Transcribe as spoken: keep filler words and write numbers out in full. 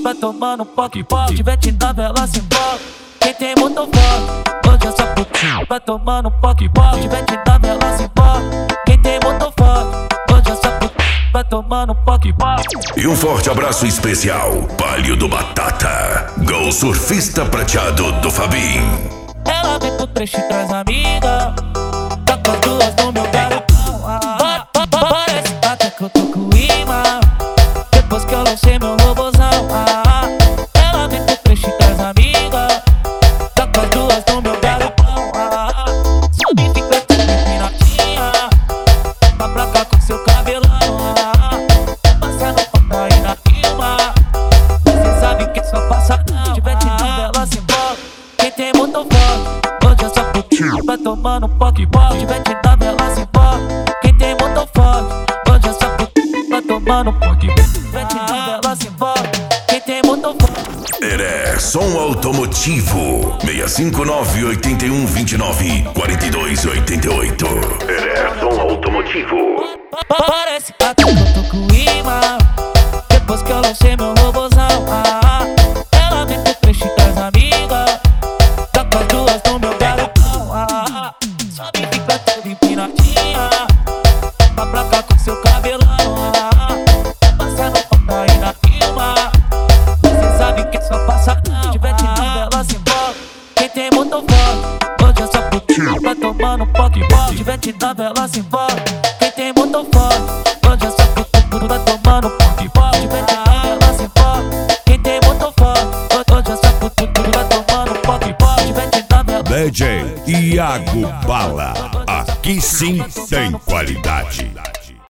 vai tomando poque, poque. Tiver te na vela, se envolve. Quem tem motor forte, hoje é só putinho. Vai tomando poque, poque. Tiver te na vela, se envolve. Quem tem motor forte, hoje é só putinho. Vai tomando poque, poque. E um forte abraço especial, Palio do Batata, Gol Surfista Prateado do Fabim. Ela vem pro trecho e traz amiga, tá com as duas no meu garotão. Ah, parece até que eu tô com imã, depois que eu lancei meu robozão. Ah, ela vem pro trecho e traz amiga, tá com as duas no meu garotão. Ah, sobe e fica tudo empinadinha, tá pra cá com seu cabelão. Ah, passando pra aí na firma, você sabe que é só passadão. Se tiver te dando, ela se envolve. Quem tem motor forte, hoje é só putinho. Vai tomando poque, poque. Tiver te dando, ela se envolve. Quem tem motor forte, hoje é só putinho. Vai tomando poque, tiver te dando, ela se envolve. Quem tem motor forte. Heré Som Automotivo seis cinco nove, oito um, dois nove, quatro dois oito oito. Heré Som Automotivo. Parece até que eu tô com imã, depois que eu lancei meu robozão. Ah, ela vem pro trecho e traz amiga, tá com as duas no meu garotão. Ah, sobe e fica toda empinadinha, tá pra cá com seu cabelão. Ah, passando pra aí na firma, você sabe que é só passadão. Se tiver te dando, ela se envolve. Quem tem motor forte, hoje é só putinho. Vai tomando poque, poque. Se tiver te dando, ela se envolve. Quem tem motor forte, hoje é só putinho. Vai tomando poque, poque. Se tiver te dando, ela se envolve. Quem tem motor forte, hoje é só putinho. Vai tomando poque, poque. Se tiver te dando, ela se envolve. D J Iago Bala, aqui sim tem qualidade.